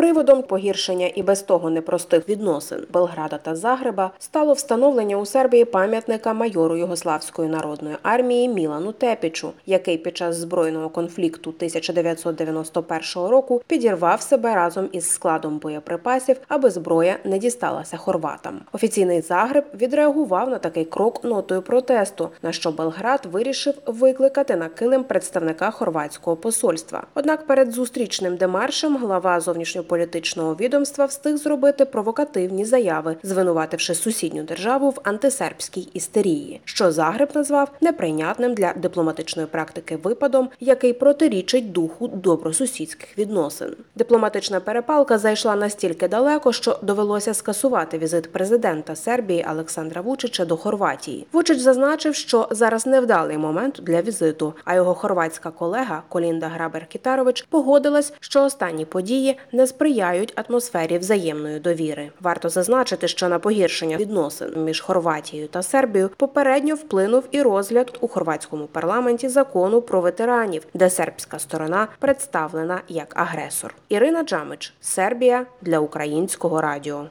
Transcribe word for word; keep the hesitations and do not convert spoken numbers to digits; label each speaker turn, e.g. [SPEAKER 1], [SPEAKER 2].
[SPEAKER 1] Приводом погіршення і без того непростих відносин Белграда та Загреба стало встановлення у Сербії пам'ятника майору Югославської народної армії Мілану Тепічу, який під час збройного конфлікту тисяча дев'ятсот дев'яносто першого року підірвав себе разом із складом боєприпасів, аби зброя не дісталася хорватам. Офіційний Загреб відреагував на такий крок нотою протесту, на що Белград вирішив викликати на килим представника хорватського посольства. Однак перед зустрічним демаршем глава зовнішньополітичного відомства встиг зробити провокативні заяви, звинувативши сусідню державу в антисербській істерії, що Загреб назвав неприйнятним для дипломатичної практики випадом, який протирічить духу добросусідських відносин. Дипломатична перепалка зайшла настільки далеко, що довелося скасувати візит президента Сербії Олександра Вучича до Хорватії. Вучич зазначив, що зараз невдалий момент для візиту, а його хорватська колега Колінда Грабер-Кітарович погодилась, що останні події не сприяють атмосфері взаємної довіри. Варто зазначити, що на погіршення відносин між Хорватією та Сербією попередньо вплинув і розгляд у хорватському парламенті закону про ветеранів, де сербська сторона представлена як агресор. Ірина Джамич, Сербія, для Українського радіо.